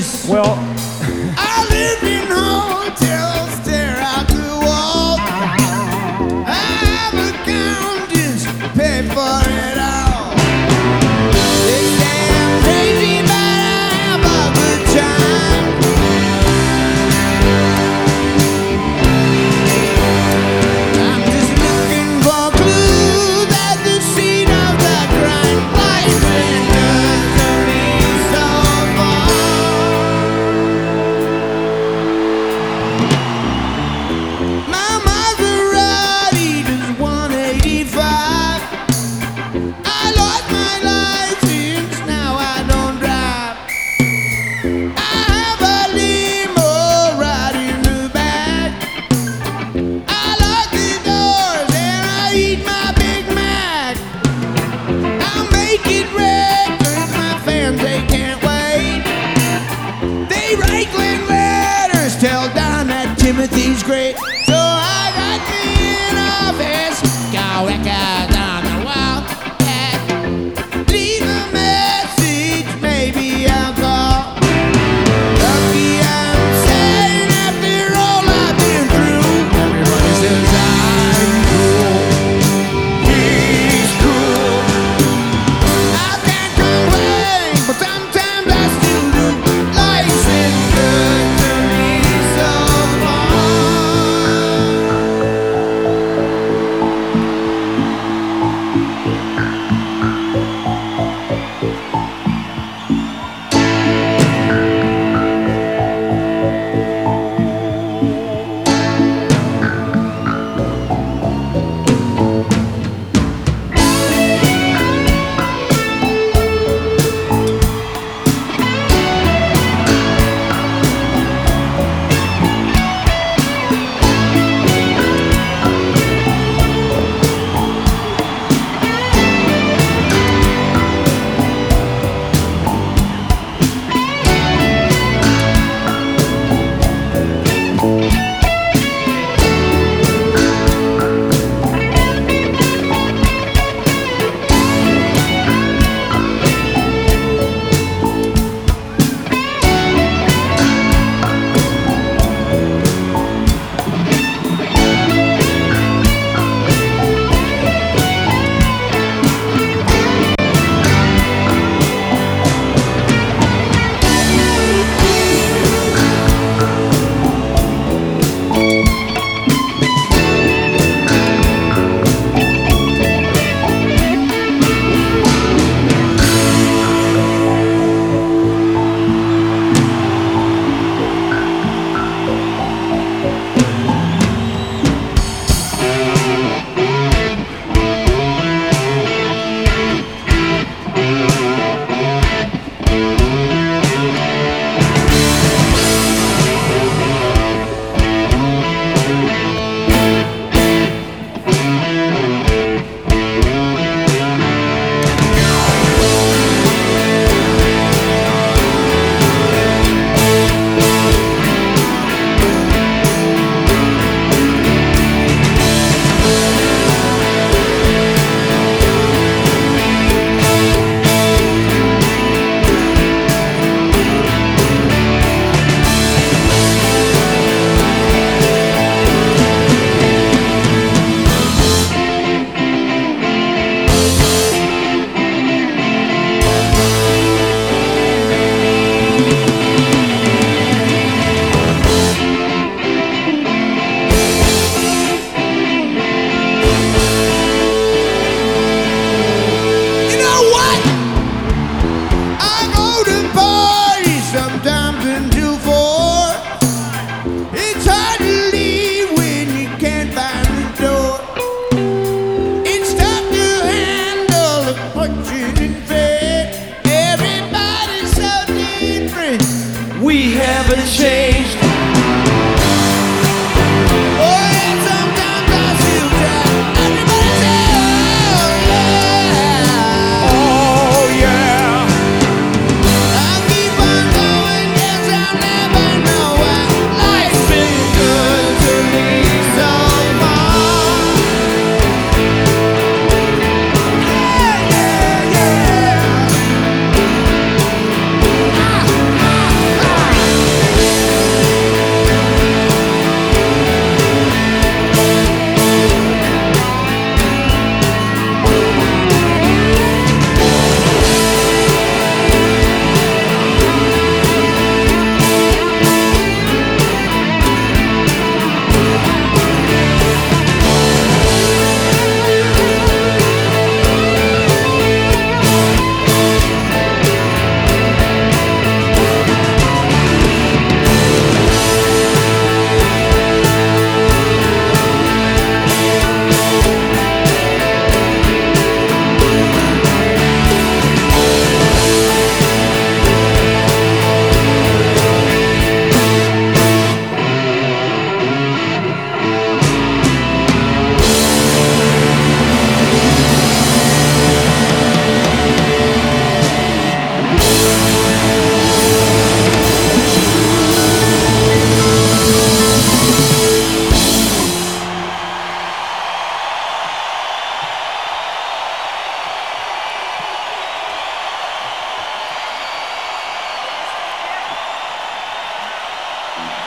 place. Well, I live in hotels, stare out the wall. I have accountants, pay for it all. They say I'm crazy, but I have a good time. I'm just looking for clues at the scene of the crime. Life's been good to me so far. My Maserati does 185. I lost my license, now I don't drive. I have a limo right in the back. I lock the doors and I eat my Big Mac. I'll make it records, my fans, they can't wait. They write Glenn letters, tell Don that Timothy's great. So I got me an office, got records.